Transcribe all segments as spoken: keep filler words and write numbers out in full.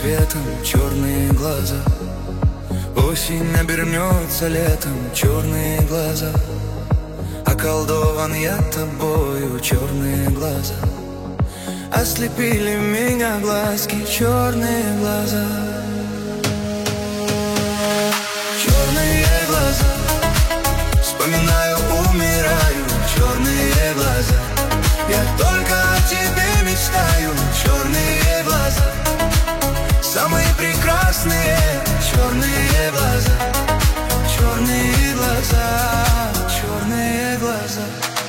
цветом черные глаза. Осень обернется летом, черные глаза. Околдован я тобою, черные глаза. Ослепили меня глазки, черные глаза. Черные глаза, вспоминаю, умираю, черные глаза. Я только о тебе мечтаю, черные глаза. Самые прекрасные черные глаза. Черные глаза, черные глаза.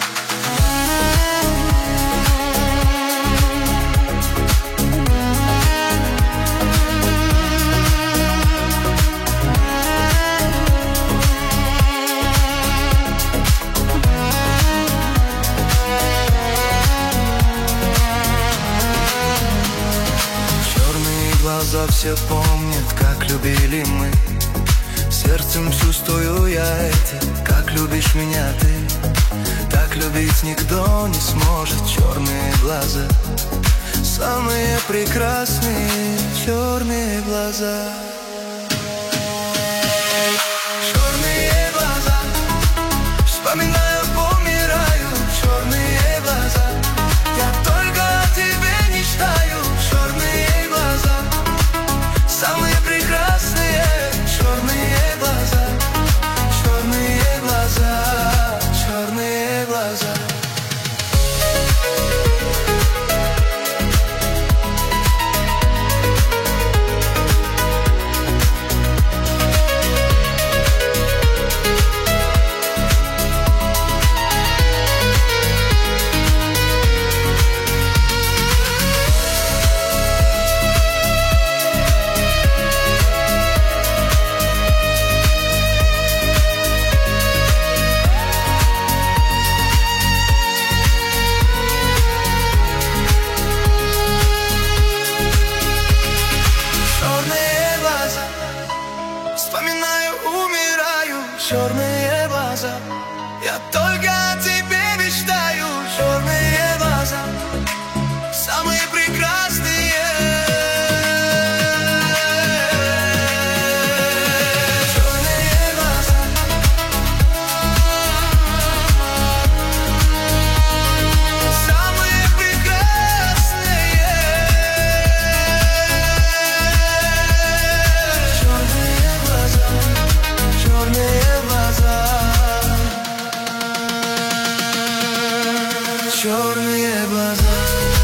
Глаза все помнят, как любили мы. Сердцем чувствую я это, как любишь меня ты. Так любить никто не сможет, черные глаза. Самые прекрасные черные глаза. Черные глаза, вспоминаю, помираю, черные глаза. Я только о тебе мечтаю, черные глаза. Самые прекрасные черные глаза. Черные глаза, черные глаза. Вспоминаю, умираю, черные глаза. Я только о тебе мечтаю, черные глаза. Самые прекрасные черные глаза. Самые прекрасные черные глаза. Черные глаза. Черные глаза.